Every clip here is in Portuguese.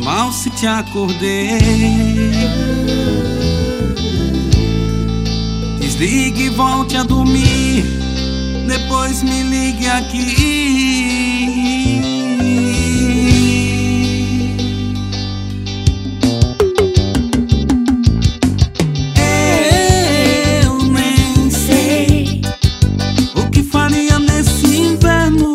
mal se te acordei. Desligue e volte a dormir, depois me ligue aqui. Eu nem sei o que faria nesse inverno.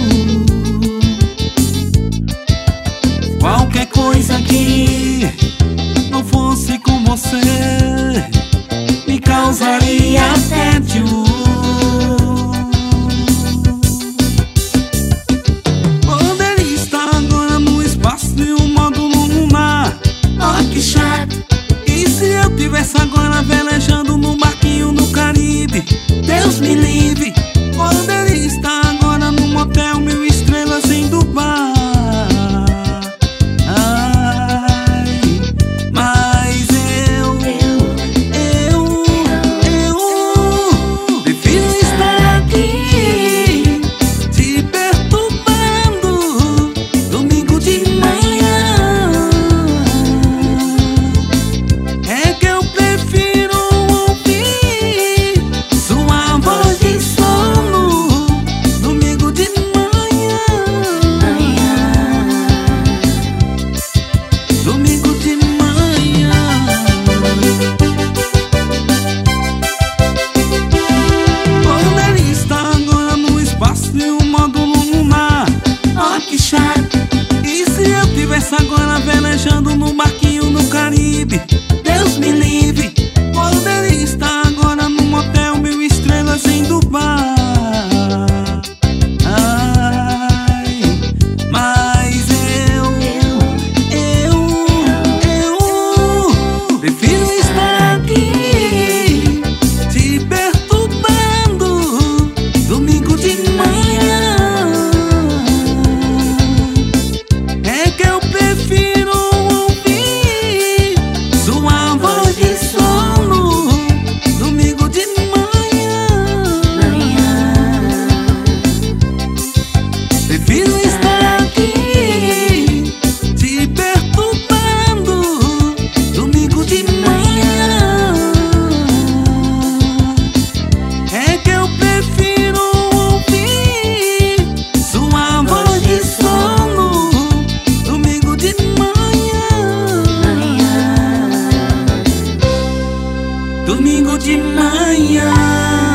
Qualquer coisa que não fosse com você me causaria tédio. Poderia estar agora no espaço de um módulo lunar. Oh, que chato! E se eu tivesse agora velejando num barquinho no Caribe? Deus me livre! Poderia estar agora num motel 1000 estrelas em Dubai. Agora velejando num barquinho no Caribe, Deus me livre. Poderia estar agora num motel 1000 estrelas em Dubai. Mas eu prefiro estar aqui te perturbando domingo de manhã. É que eu prefiro ouvir sua voz de sono domingo de manhã. Prefiro estar aqui te perturbando domingo de manhã. É que eu prefiro ouvir sua voz de sono domingo de manhã.